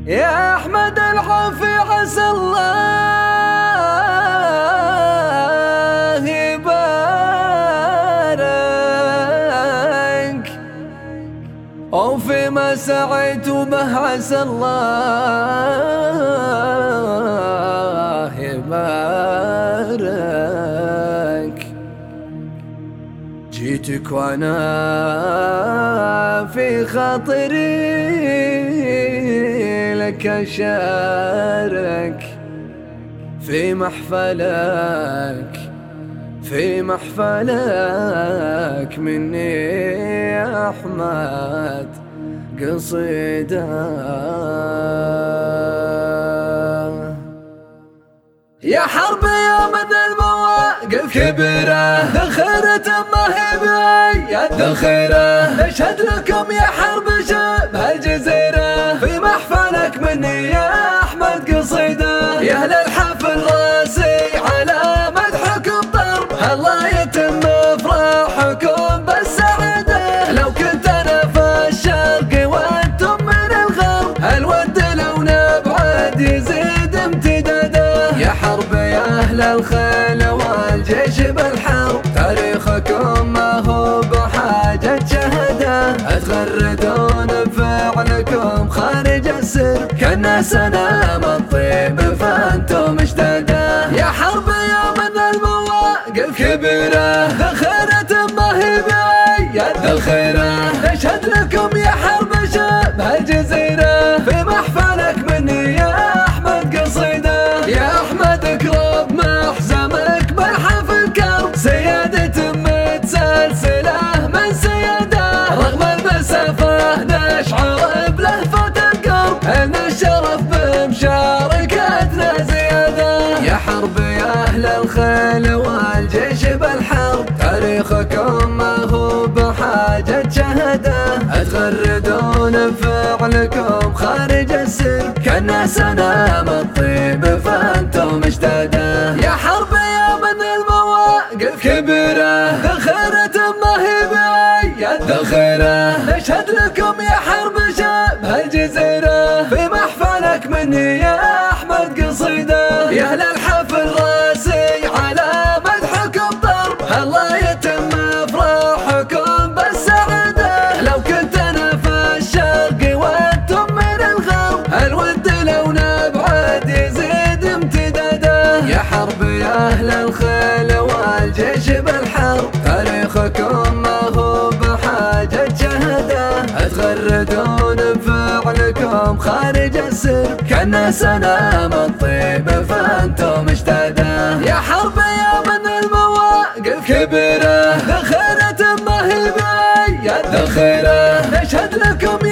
يا أحمد العافي عسى الله يبارك، وفيما سعيت به عسى الله يبارك. جيتك وانا في خاطري لك أشارك في محفلك مني يا أحمد قصيدة. يا حرب يا من المواقف كبيرة، ذخيرة ما هي بأيد ذخيرة، نشهد لكم يا حرب شبه الجزيرة في محفلك مني يا أحمد قصيدة. يا أهل الحفل راسي على مدحكم ضرب، الله يتم افراحكم بالسعادة. لو كنت أنا في الشرق وأنتم من الغرب، الود لو نبعد يزيد امتداده. يا حرب يا أهل الخيل والجيش بالحرب، تاريخكم ما هو بحاجة شهادة. تغردون بفعلكم خارج السر، كنا سنام الطيب فأنتم اشتاده. يا حرب يا من المواقف كبيرة، ذخيرة ما هي بأيد ذخيرة، نشهد لكم يا حرب شبه الجزيرة في محفلك مني يا أحمد قصيدة. يا أحمد اقرب محزمك بالحفل كرب، سيادة متسلسلة من سيادة، رغم المسافة نشعر بلهفة القرب، إن الشرف بمشاركتنا زيادة. يا حرب يا أهل الخيل والجيش بالحرب، تاريخكم ما هو بحاجة شهادة. تغردون بفعلكم خارج السر، كنا سنام الطيب فأنتم اشتاده. يا حرب يا من المواقف كبيرة، ذخيرة ما هي بأيد ذخيرة، نشهد لكم يا حرب شبه الجزيرة في محفلك مني يا أحمد قصيدة. يا أهل الحفل راسي على مدحكم ضرب، الله يتم افراحكم بالسعادة. لو كنت أنا في الشرق وأنتم من الغرب، الود لو نبعد يزيد امتداده. يا حرب يا أهل الخيل والجيش بالحرب، تاريخكم ما هو بحاجة شهادة. تغردون بفعلكم خارج السر، كنا سنام الطيب فأنتم اشتاده. يا حرب يا من المواقف كبيرة، ذخيرة ما هي بأيد ذخيرة، نشهد لكم